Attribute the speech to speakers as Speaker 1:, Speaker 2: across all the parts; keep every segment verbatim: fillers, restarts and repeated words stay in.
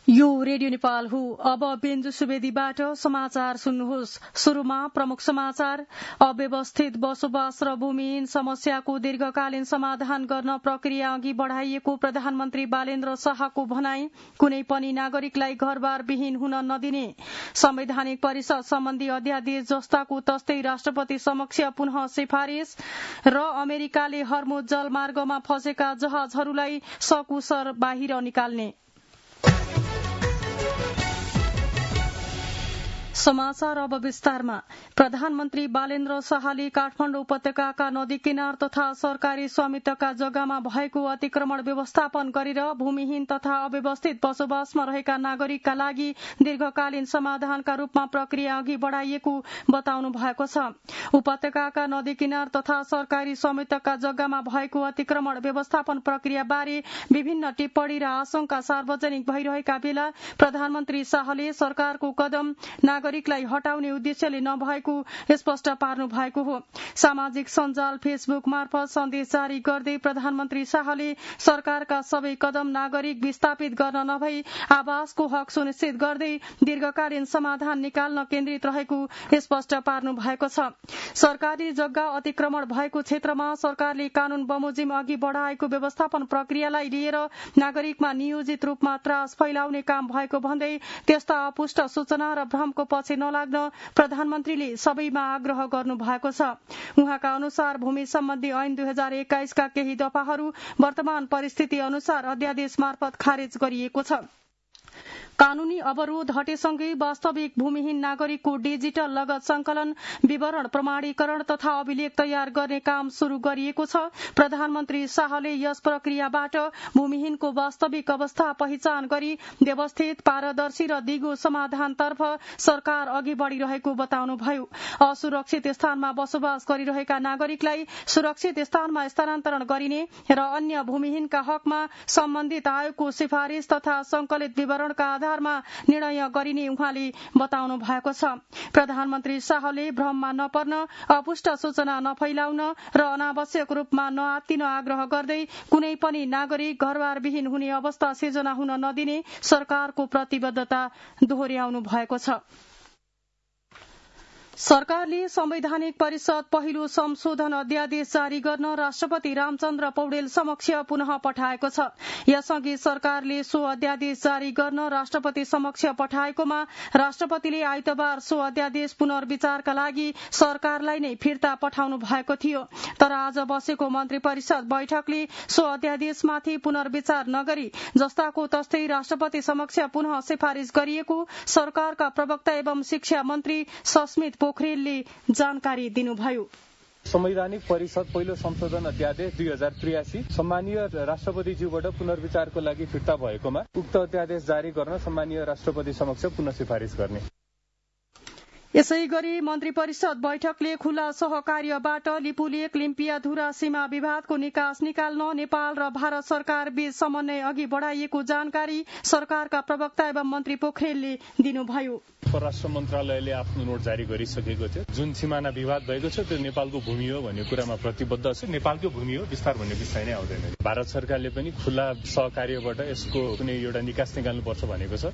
Speaker 1: यो रेडियो नेपाल हो। अब बेन्जु सुवेदीबाट समाचार सुन्नुहोस्। शुरूमा प्रमुख समाचार। अव्यवस्थित बसोबास र भूमिहीन समस्याको दीर्घकालीन समाधान गर्न प्रक्रिया अघि बढ़ाइएको प्रधानमन्त्री बालेन्द्र शाहको भनाई। कुनै पनि नागरिकलाई घरबार विहीन हुन नदिने। संवैधानिक परिषद सम्बन्धी अध्यादेश जस्ताको तस्तै राष्ट्रपति समक्ष पुनः सिफारिश। र अमेरिकाले हर्मुज जलमार्गमा फँसेका जहाजहरूलाई सकुशल बाहिर निकाल्ने। समाचार अब विस्तारमा। प्रधानमन्त्री बालेन्द्र शाहले काठमाडौँ उपत्यकाका नदी किनार तथा सरकारी स्वामित्वका जग्गामा भएको अतिक्रमण व्यवस्थापन गरेर भूमिहीन तथा अव्यवस्थित बसोबासमा रहेका नागरिकका लागि दीर्घकालीन समाधानका रूपमा प्रक्रिया अघि बढ़ाइएको बताउनु भएको छ। उपत्यकाका नदी किनार तथा सरकारी स्वामित्वका जग्गामा भएको अतिक्रमण व्यवस्थापन प्रक्रिया बारे विभिन्न टिप्पणी र आशंका सार्वजनिक भइरहेका बेला प्रधानमन्त्री शाहले सरकारको कदम नागरिकलाई हटाउने उद्देश्यले नभएको स्पष्ट पार्नु भएको हो। सामाजिक सञ्जाल फेसबुक मार्फत सन्देश जारी गर्दै प्रधानमन्त्री शाहले सरकारका सबै कदम नागरिक विस्थापित गर्न नभई आवासको हक सुनिश्चित गर्दै दीर्घकालीन समाधान निकाल्न केन्द्रित रहेको स्पष्ट पार्नु भएको छ। सरकारी जग्गा अतिक्रमण भएको क्षेत्रमा सरकारले कानून बमोजिम अघि बढ़ाएको व्यवस्थापन प्रक्रियालाई लिएर नागरिकमा नियोजित रूपमा त्रास फैलाउने काम भएको भन्दै त्यस्ता अपुष्ट सूचना र भ्रमको पछि नलाग्न प्रधानमन्त्रीले सबैमा आग्रह गर्नु भएको छ। उहाँका अनुसार भूमि सम्बन्धी ऐन दुई हजार एक्काइसका केही दफाहरू वर्तमान परिस्थिति अनुसार अध्यादेश मार्फत खारेज गरिएको छ। कानूनी अवरोध हटेसँगै वास्तविक भूमिहीन नागरिकको डिजिटल लगत संकलन, विवरण प्रमाणीकरण तथा अभिलेख तयार गर्ने काम शुरू गरिएको छ। प्रधानमन्त्री शाहले यस प्रक्रियाबाट भूमिहीनको वास्तविक अवस्था पहिचान गरी व्यवस्थित, पारदर्शी र दिगो समाधानतर्फ सरकार अघि बढ़िरहेको बताउनुभयो। असुरक्षित स्थानमा बसोबास गरिरहेका नागरिकलाई सुरक्षित स्थानमा स्थानान्तरण गरिने र अन्य भूमिहीनका हकमा सम्बन्धित आयोगको सिफारिश तथा संकलित विवरणका आधारमा निर्णय गरिने उहाँले बताउनु भएको छ। प्रधानमन्त्री शाहले भ्रममा नपर्न, अपुष्ट सूचना नफैलाउन र अनावश्यक रूपमा नआत्तिन आग्रह गर्दै कुनै पनि नागरिक घरबार विहीन हुने अवस्था सिर्जना हुन नदिने सरकारको प्रतिबद्धता दोहोर्याउनु भएको छ। सरकारले संवैधानिक परिषद पहिलो संशोधन अध्यादेश जारी गर्न राष्ट्रपति रामचन्द्र पौडेल समक्ष पुनः पठाएको छ। यसअघि सरकारले सो अध्यादेश जारी गर्न राष्ट्रपति समक्ष पठाएकोमा राष्ट्रपतिले आइतबार सो अध्यादेश पुनर्विचारका लागि सरकारलाई नै फिर्ता पठाउनु भएको थियो। तर आज बसेको मन्त्री परिषद बैठकले सो अध्यादेशमाथि पुनर्विचार नगरी जस्ताको तस्तै राष्ट्रपति समक्ष पुनः सिफारिश गरिएको सरकारका प्रवक्ता एवं शिक्षा मन्त्री सस्मित पोखरेलले जानकारी दिनुभयो।
Speaker 2: संवैधानिक परिषद पहिलो संशोधन अध्यादेश दुई हजार त्रियासी सम्मानीय राष्ट्रपतिज्यूबाट पुनर्विचारको लागि फिर्ता भएकोमा उक्त अध्यादेश जारी गर्न सम्मानीय राष्ट्रपति समक्ष पुनः सिफारिश गर्ने।
Speaker 1: यसै गरी मन्त्री परिषद बैठकले खुला सहकार्यबाट लिपुलेक लिम्पियाधुरा सीमा विवादको निकास निकाल्न नेपाल र भारत सरकार बीच समन्वय अघि बढ़ाइएको जानकारी सरकारका प्रवक्ता एवं मन्त्री पोखरेलले दिनुभयो।
Speaker 2: परराष्ट्र मन्त्रालयले आफ्नो नोट जारी गरिसकेको थियो। जुन सिमाना विवाद भएको छ त्यो नेपालको भूमि हो भन्ने कुरामा प्रतिबद्ध छ। नेपालको भूमि हो, विस्तार भन्ने विषय नै आउँदैन। भारत सरकारले पनि खुला सहकार्यबाट यसको कुनै एउटा निकास निकाल्नुपर्छ भनेको छ।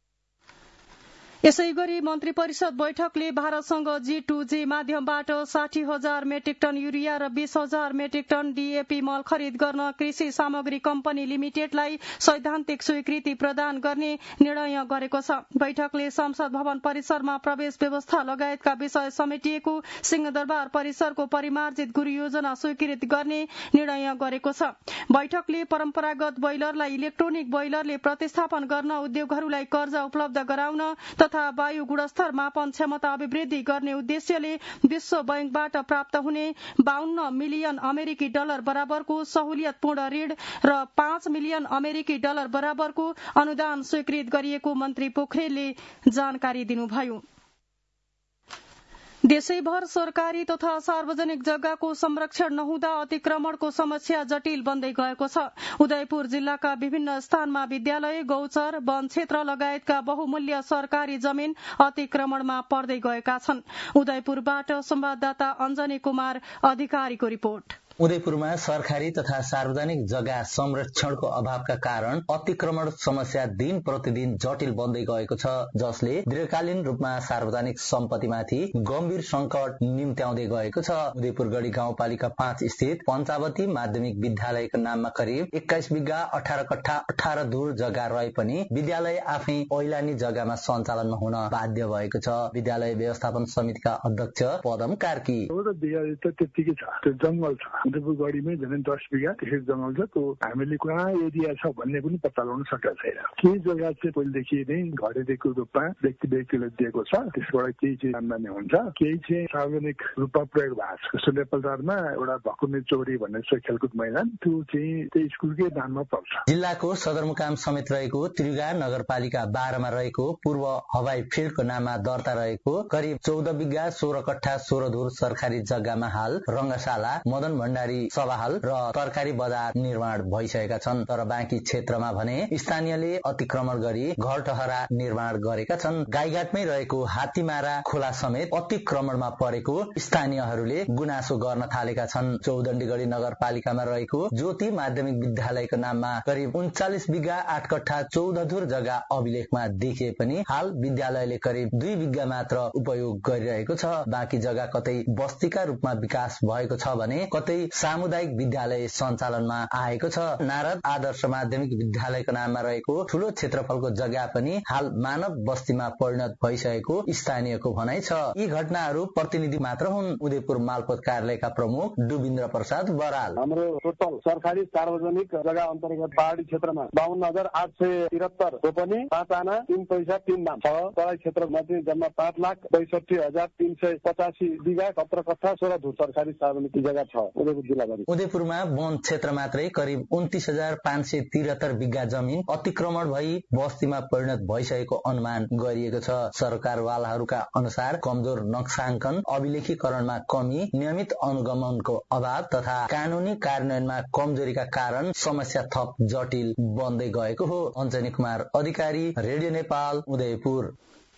Speaker 1: यसै गरी मन्त्री परिषद बैठकले भारतसँग जी टू जी माध्यमबाट साठी हजार मेट्रिक टन युरिया र बीस हजार मेट्रिक टन डीएपी मल खरिद गर्न कृषि सामग्री कम्पनी लिमिटेडलाई सैद्धान्तिक स्वीकृति प्रदान गर्ने निर्णय गरेको छ। बैठकले संसद भवन परिसरमा प्रवेश व्यवस्था लगायतका विषय समेटिएको सिंहदरबार परिसरको परिमार्जित गुरु योजना स्वीकृत गर्ने निर्णय गरेको छ। बैठकले परम्परागत बोइलरलाई इलेक्ट्रोनिक बोइलरले प्रतिस्थापन गर्न उद्योगहरूलाई कर्जा उपलब्ध गराउन तथा वायु गुणस्तर मापन क्षमता अभिवृद्धि गर्ने उद्देश्यले विश्व बैंकबाट प्राप्त हुने बाहन्न मिलियन अमेरिकी डलर बराबरको सहुलियतपूर्ण ऋण र पाँच मिलियन अमेरिकी डलर बराबरको अनुदान स्वीकृत गरिएको मन्त्री पोखरेलले जानकारी दिनुभयो। देशैभर सरकारी तथा सार्वजनिक जग्गाको संरक्षण नहुँदा अतिक्रमणको समस्या जटिल बन्दै गएको छ। उदयपुर जिल्लाका विभिन्न स्थानमा विद्यालय, गौचर, वन क्षेत्र लगायतका बहुमूल्य सरकारी जमिन अतिक्रमणमा पर्दै गएका छन्। उदयपुरबाट संवाददाता अञ्जनी कुमार अधिकारीको रिपोर्ट।
Speaker 3: उदयपुरमा सरकारी तथा सार्वजनिक जग्गा संरक्षणको अभावका कारण अतिक्रमण समस्या दिन प्रतिदिन जटिल बन्दै गएको छ, जसले दीर्घकालीन रूपमा सार्वजनिक सम्पत्तिमाथि गम्भीर संकट निम्त्याउँदै गएको छ। उदयपुरगढी गाउँपालिका पाँच स्थित पञ्चावती माध्यमिक विद्यालयको नाममा करिब एक्काइस बिघा अठार कट्ठा अठार धुर जग्गा रहे पनि विद्यालय आफै ऐलानी जग्गामा सञ्चालनमा हुन बाध्य भएको छ। विद्यालय व्यवस्थापन समितिका अध्यक्ष पदम कार्की
Speaker 4: त्यतिकै छ, त्यो जंगल छ। उदयपुरगढीमै झन् दस बिघा त्यसै जंगल छ। त्यो हामीले कहाँ एरिया छ भन्ने पनि पत्ता लगाउन सकेका छैन। केही जग्गा चाहिँ पहिलेदेखि नै घरेदेखि रूपमा व्यक्ति व्यक्तिले दिएको छ, त्यसबाट केही चाहिँ आम्दानी हुन्छ, केही चाहिँ सार्वजनिक रूपमा प्रयोग भएको छ। जस्तो नेपालटारमा एउटा भकुन्ने चौरी भन्ने छ खेलकुद मैदान, त्यो चाहिँ त्यो स्कुलकै दानमा पर्छ।
Speaker 3: जिल्लाको सदरमुकाम समेत रहेको त्रियुगा नगरपालिका बाह्रमा रहेको पूर्व हवाई फिल्डको नाममा दर्ता रहेको करिब चौध बिघा सोह्र कट्ठा सोह्र धुर सरकारी जग्गामा हाल रंगशाला, मदन भण्डारी सभाहाल र तरकारी बजार निर्माण भइसकेका छन्। तर बाँकी क्षेत्रमा भने स्थानीयले अतिक्रमण गरी घर टहरा निर्माण गरेका छन्। गाईघाटमै रहेको हात्तीमारा खोला समेत अतिक्रमणमा परेको स्थानीयहरूले गुनासो गर्न थालेका छन्। चौदण्डीगढी नगरपालिकामा रहेको ज्योति माध्यमिक विद्यालयको नाममा करिब उन्चालिस बिघा आठ कट्ठा चौध धुर जग्गा अभिलेखमा देखिए पनि हाल विद्यालयले करिब दुई बिघा मात्र उपयोग गरिरहेको छ। बाँकी जग्गा कतै बस्तीका रूपमा विकास भएको छ भने कतै सामुदायिक विद्यालय सञ्चालनमा आएको छ। नारद आदर्श माध्यमिक विद्यालयको नाममा रहेको ठूलो क्षेत्रफलको जग्गा पनि हाल मानव बस्तीमा परिणत भइसकेको स्थानीयको भनाइ छ। यी घटनाहरू प्रतिनिधि मात्र हुन्। उदयपुर मालपोत कार्यालयका प्रमुख डुबिन्द्र प्रसाद बराल,
Speaker 5: हाम्रो टोटल सरकारी सार्वजनिक जग्गा अन्तर्गत पहाडी क्षेत्रमा बाहन्न हजार आठ सय तिहत्तर रोपनी, पाँच आना तीन पैसा तीन दाम छ। तराई क्षेत्रमा चाहिँ जम्मा पाँच लाख बैसठी हजार तीन सय पचासी बिघा सत्र कट्ठा सोह्र धुर सरकारी सार्वजनिक जग्गा छ।
Speaker 3: उदयपुरमा वन क्षेत्र मात्रै करिब उन्तीस हजार पाँच सय तिहत्तर बिघा जमिन अतिक्रमण भई बस्तीमा परिणत भइसकेको अनुमान गरिएको छ। सरकारवालाहरूका अनुसार कमजोर नक्साङ्कन, अभिलेखीकरणमा कमी, नियमित अनुगमनको अभाव तथा कानूनी कार्यान्वयनमा कमजोरीका कारण समस्या थप जटिल बन्दै गएको हो। अञ्जनी कुमार अधिकारी, रेडियो नेपाल, उदयपुर।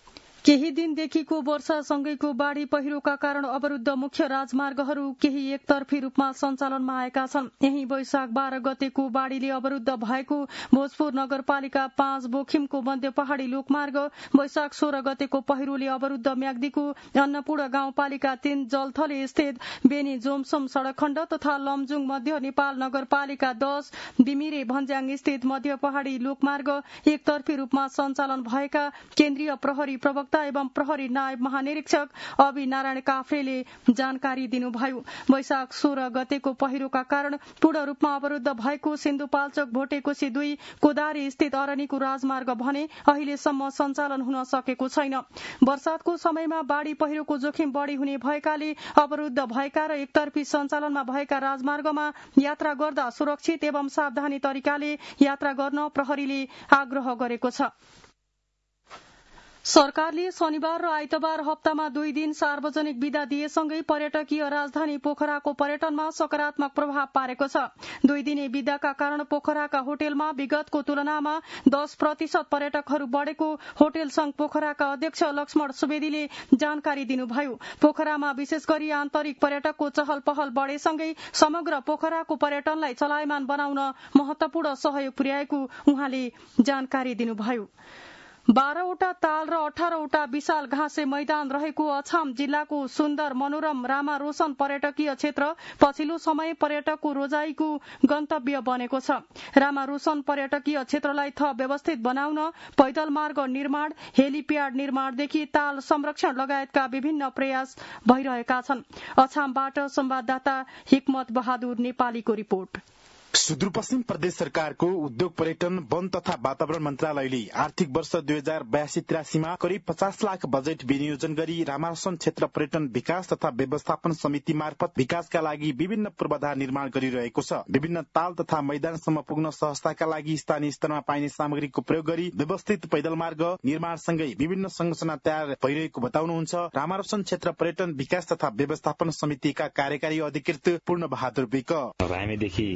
Speaker 1: केही दिनदेखिको वर्षासँगैको बाढ़ी पहिरोका कारण अवरुद्ध मुख्य राजमार्गहरू केही एकतर्फी रूपमा सञ्चालनमा आएका छन्। यही वैशाख बाह्र गतेको बाढ़ीले अवरुद्ध भएको भोजपुर नगरपालिका पाँच बोखिमको मध्य पहाड़ी लोकमार्ग, वैशाख सोह्र गतेको पहिरोले अवरुद्ध म्याग्दीको अन्नपूर्ण गाउँपालिका तीन जलथली स्थित बेनी जोमसोम सड़क खण्ड तथा लमजुङ मध्य नेपाल नगरपालिका दश बिमिरे भन्ज्याङ स्थित मध्य पहाड़ी लोकमार्ग एकतर्फी रूपमा सञ्चालन भएका केन्द्रीय प्रहरी प्रवक्ता एवं प्रहरी नायब महानिरीक्षक अभि नारायण काफ्रेले जानकारी दिनुभयो। वैशाख सोह्र गतेको पहिरोका कारण पूर्ण रूपमा अवरुद्ध भएको सिन्धुपाल्चोक भोटेकोशी दुई कोदारी स्थित अरनीको राजमार्ग भने अहिलेसम्म सञ्चालन हुन सकेको छैन। वर्षातको समयमा बाढ़ी पहिरोको जोखिम बढ़ी हुने भएकाले अवरुद्ध भएका र एकतर्फी सञ्चालनमा भएका राजमार्गमा यात्रा गर्दा सुरक्षित एवं सावधानी तरिकाले यात्रा गर्न प्रहरीले आग्रह गरेको छ। सरकारले शनिबार र आइतबार हप्तामा दुई दिन सार्वजनिक बिदा दिएसँगै पर्यटकीय राजधानी पोखराको पर्यटनमा सकारात्मक प्रभाव पारेको छ। दुई दिने बिदाका कारण पोखराका होटेलमा विगतको तुलनामा दस प्रतिशत पर्यटकहरू बढ़ेको होटेल संघ पोखराका अध्यक्ष लक्ष्मण सुवेदीले जानकारी दिनुभयो। पोखरामा विशेष गरी आन्तरिक पर्यटकको चहल पहल बढ़ेसँगै समग्र पोखराको पर्यटनलाई चलायमान बनाउन महत्वपूर्ण सहयोग पुर्याएको उहाँले जानकारी दिनुभयो। बाह्रवटा ताल र अठारवटा विशाल घाँसे मैदान रहेको अछाम जिल्लाको सुन्दर मनोरम रामा रोशन पर्यटकीय क्षेत्र पछिल्लो समय पर्यटकको रोजाईको गन्तव्य बनेको छ। रामा रोशन पर्यटकीय क्षेत्रलाई थप व्यवस्थित बनाउन पैदल मार्ग निर्माण, हेलिप्याड निर्माणदेखि ताल संरक्षण लगायतका विभिन्न प्रयास भइरहेका छन्। अछामबाट संवाददाता हिक्मत बहादुर नेपालीको रिपोर्ट।
Speaker 6: सुदूरपश्चिम प्रदेश सरकारको उद्योग पर्यटन वन तथा वातावरण मन्त्रालयले आर्थिक वर्ष दुई हजार बयासी त्रियासीमा करिब पचास लाख बजेट विनियोजन गरी रामारोशन क्षेत्र पर्यटन विकास तथा व्यवस्थापन समिति मार्फत विकासका लागि विभिन्न पूर्वाधार निर्माण गरिरहेको छ। विभिन्न ताल तथा मैदानसम्म पुग्न सहजताका लागि स्थानीय स्तरमा पाइने सामग्रीको प्रयोग गरी व्यवस्थित पैदल मार्ग निर्माणसँगै विभिन्न संरचना तयार भइरहेको बताउनुहुन्छ रामारोशन क्षेत्र पर्यटन विकास तथा व्यवस्थापन समितिका कार्यकारी अधिकृत पूर्ण बहादुर विक।
Speaker 7: रामेदेखि रोशन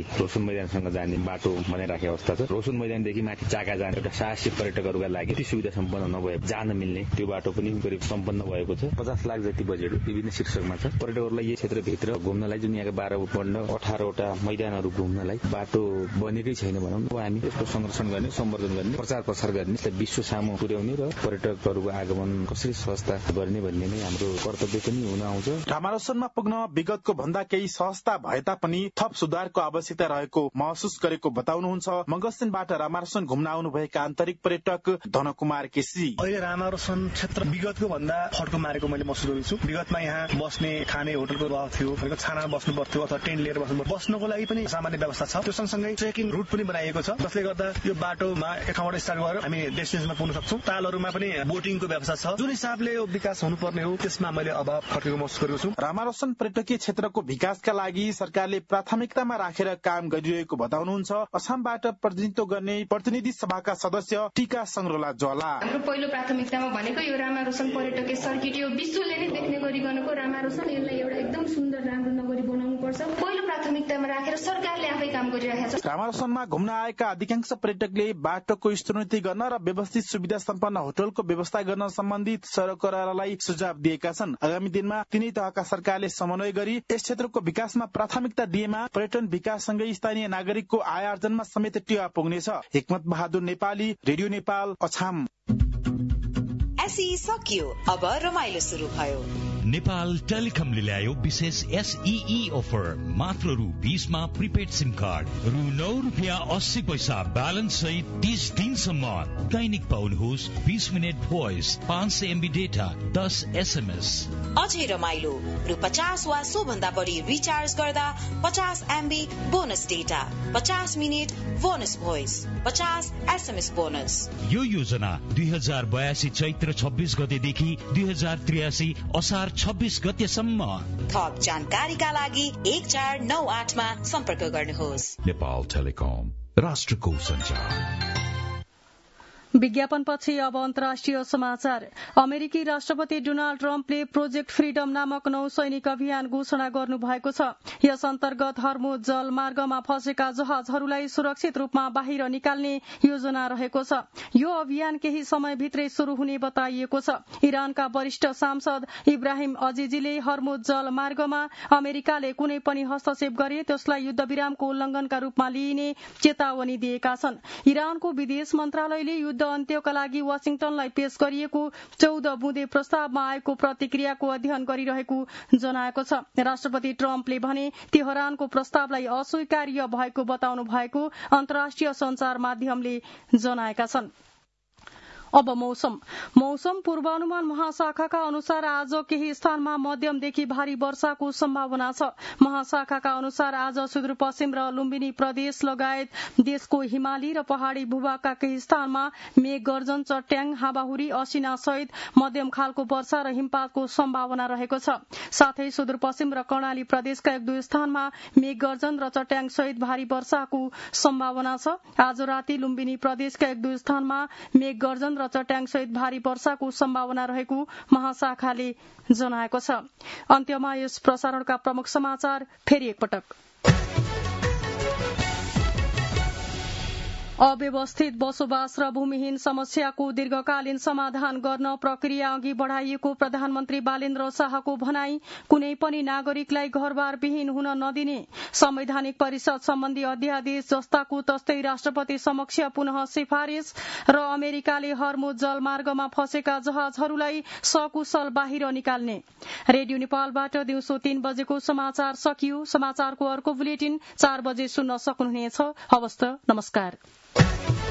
Speaker 7: मैदानसँग जाने बाटो बनाइराखेको अवस्था छ। रोशन मैदानदेखि माथि चाका जाने एउटा साहसी पर्यटकहरूका लागि त्यति सुविधा सम्पन्न नभए जान मिल्ने त्यो बाटो पनि करिब सम्पन्न भएको छ। पचास लाख जति बजेट विभिन्न शीर्षकमा छ। पर्यटकहरूलाई यही क्षेत्रभित्र घुम्नलाई जुन यहाँका बाह्र उपखण्ड अठारवटा मैदानहरू घुम्नलाई बाटो बनेकै छैन भनौँ। अब हामी यसको संरक्षण गर्ने, सम्वर्धन गर्ने, प्रचार प्रसार गर्ने, यसलाई विश्व सामु पुर्याउने र पर्यटकहरूको आगमन कसरी सहजता गर्ने भन्ने नै हाम्रो कर्तव्य पनि हुन आउँछ।
Speaker 6: रामारोसनमा पुग्न विगतको भन्दा केही सहजता भए तापनि थप सुधारको आवश्यकता रहेको महसुस गरेको बताउनुहुन्छ मगस्तिनबाट रामारोसन घुम्न आउनुभएका आन्तरिक पर्यटक धनकुमार केसी।
Speaker 8: अहिले रामारोसन क्षेत्र विगतको भन्दा फड्को मारेको मैले महसुस गरेको छु। विगतमा यहाँ बस्ने खाने होटलको अभाव थियो, छाना बस्नु पर्थ्यो अथवा टेन्ट लिएर बस्नु पर्थ्यो। बस्नको लागि पनि सामान्य व्यवस्था छ। त्यो सँगसँगै ट्रेकिङ रुट पनि बनाइएको छ, जसले गर्दा यो बाटोमा एक ठाउँबाट स्टार्ट गरेर हामी डेस्टिनेसनमा पुग्न सक्छौँ। तालहरूमा पनि बोटिङको व्यवस्था छ। जुन हिसाबले यो विकास हुनुपर्ने हो त्यसमा मैले अभाव खटेको महसुस गरेको छु।
Speaker 6: रामारोसन पर्यटकीय क्षेत्रको विकासका लागि सरकारले प्राथमिकतामा राखेर काम गरिरहेको बताउनुहुन्छ असमबाट प्रतिनिधित्व गर्ने प्रतिनिधि सभाका सदस्य टीका संग्रोला ज्वाला।
Speaker 9: हाम्रो पहिलो प्राथमिकतामा भनेको यो रामारोसन पर्यटकीय सर्किट यो विश्वले नै देख्ने गरिगएको रामारोसन, यसलाई एउटा एकदम सुन्दर राम्रो नगरी बनाउनु पर्छ। पहिलो प्राथमिकतामा राखेर सरकारले आफै काम गरिरहेको छ।
Speaker 6: रामारोसनमा घुम्न आएका अधिकांश पर्यटकले बाटोको स्तरोन्नति गर्न र व्यवस्थित सुविधा सम्पन्न होटलको व्यवस्था गर्न सम्बन्धित सरकारलाई सुझाव दिएका छन्। आगामी दिनमा तिनै तहका सरकारले समन्वय गरी यस क्षेत्रको विकासमा प्राथमिकता दिएमा पर्यटन विकाससँगै स्थानीय नागरिकको आय आर्जनमा समेत टेवा पुग्नेछ। हिक्मत बहादुर नेपाली, रेडियो नेपाल, अछाम।
Speaker 10: एसई सकियो, अब रमाइलो सुरु भयो।
Speaker 11: नेपाल टेलिकमले ल्यायो विशेष एसईई अफर। मात्र रु बीसमा प्रिपेड सिम कार्ड, रु नौ रुपियाँ अस्सी पैसा ब्यालेन्स सहित तीस दिनसम्म दैनिक पाउनुहोस् बीस मिनट भोइस, पाँच सय एमबी डेटा, दस एसएमएस।
Speaker 10: अझै रमाइलो, रु पचास वा सो भन्दा बढी रिचार्ज गर्दा पचास एमबी बोनस डेटा, पचास मिनट बोनस भोइस, पचास एसएमएस बोनस।
Speaker 11: यो योजना दुई हजार बयासी चैत्र छब्बीस गतेदेखि दुई हजार त्रियासी असार छब्बीस गतेसम्म।
Speaker 10: थप जानकारीका लागि एक चार नौ आठमा सम्पर्क गर्नुहोस्।
Speaker 11: नेपाल टेलिकम, राष्ट्रको सञ्चार।
Speaker 1: विज्ञापनपछि अब अन्तर्राष्ट्रिय समाचार। अमेरिकी राष्ट्रपति डोनाल्ड ट्रम्पले प्रोजेक्ट फ्रीडम नामक नौसैनिक अभियान घोषणा गर्नु भएको छ। यस अन्तर्गत हर्मुज जलमार्गमा फँसेका जहाजहरूलाई सुरक्षित रूपमा बाहिर निकाल्ने योजना रहेको छ। यो अभियान केही समयभित्रै शुरू हुने बताइएको छ। इरानका वरिष्ठ सांसद इब्राहिम अजिजीले हर्मुज जलमार्गमा अमेरिकाले कुनै पनि हस्तक्षेप गरे त्यसलाई युद्धविरामको उल्लंघनका रूपमा लिइने चेतावनी दिएका छन्। इरानको विदेश मन्त्रालयले युद्ध अन्त्यका लागि वाशिंटनलाई पेश गरिएको चौध बुँदे प्रस्तावमा आएको प्रतिक्रियाको अध्ययन गरिरहेको जनाएको छ। राष्ट्रपति ट्रम्पले भने तेहरानको प्रस्तावलाई अस्वीकार्य भएको बताउनु भएको अन्तर्राष्ट्रिय संचार माध्यमले जनाएका छन्। अब मौसम मौसम पूर्वानुमान महाशाखाका अनुसार आज केही स्थानमा मध्यमदेखि भारी वर्षाको सम्भावना छ। महाशाखाका अनुसार आज सुदूरपश्चिम र लुम्बिनी प्रदेश लगायत देशको हिमाली र पहाड़ी भूभागका केही स्थानमा मेघ गर्जन, चट्याङ, हावाहुरी, असिना सहित मध्यम खालको वर्षा र हिमपातको सम्भावना रहेको छ। साथै सुदूरपश्चिम र कर्णाली प्रदेशका एक दुई स्थानमा मेघ गर्जन र चट्याङ सहित भारी वर्षाको सम्भावना छ। आज राति लुम्बिनी प्रदेशका एक दुई स्थानमा मेघ गर्जन र चट्याङ सहित भारी वर्षाको सम्भावना रहेको महाशाखाले जनाएको छ। अन्त्यमा यस प्रसारणका प्रमुख समाचार फेरि एकपटक। अव्यवस्थित बसोबास र भूमिहीन समस्याको दीर्घकालीन समाधान गर्न प्रक्रिया अघि बढ़ाइएको प्रधानमन्त्री बालेन्द्र शाहको भनाई। कुनै पनि नागरिकलाई घरबार विहीन हुन नदिने संवैधानिक परिषद सम्बन्धी अध्यादेश जस्ताको तस्तै राष्ट्रपति समक्ष पुनः सिफारिश र अमेरिकाले हर्मुज जलमार्गमा फँसेका जहाजहरूलाई सकुशल बाहिर निकाल्ने। रेडियो नेपालबाट दिउँसो तीन बजेको समाचार सकियो। समाचारको अर्को बुलेटिन चार बजे सुन्न सक्नुहुनेछ। हवस् त, नमस्कार।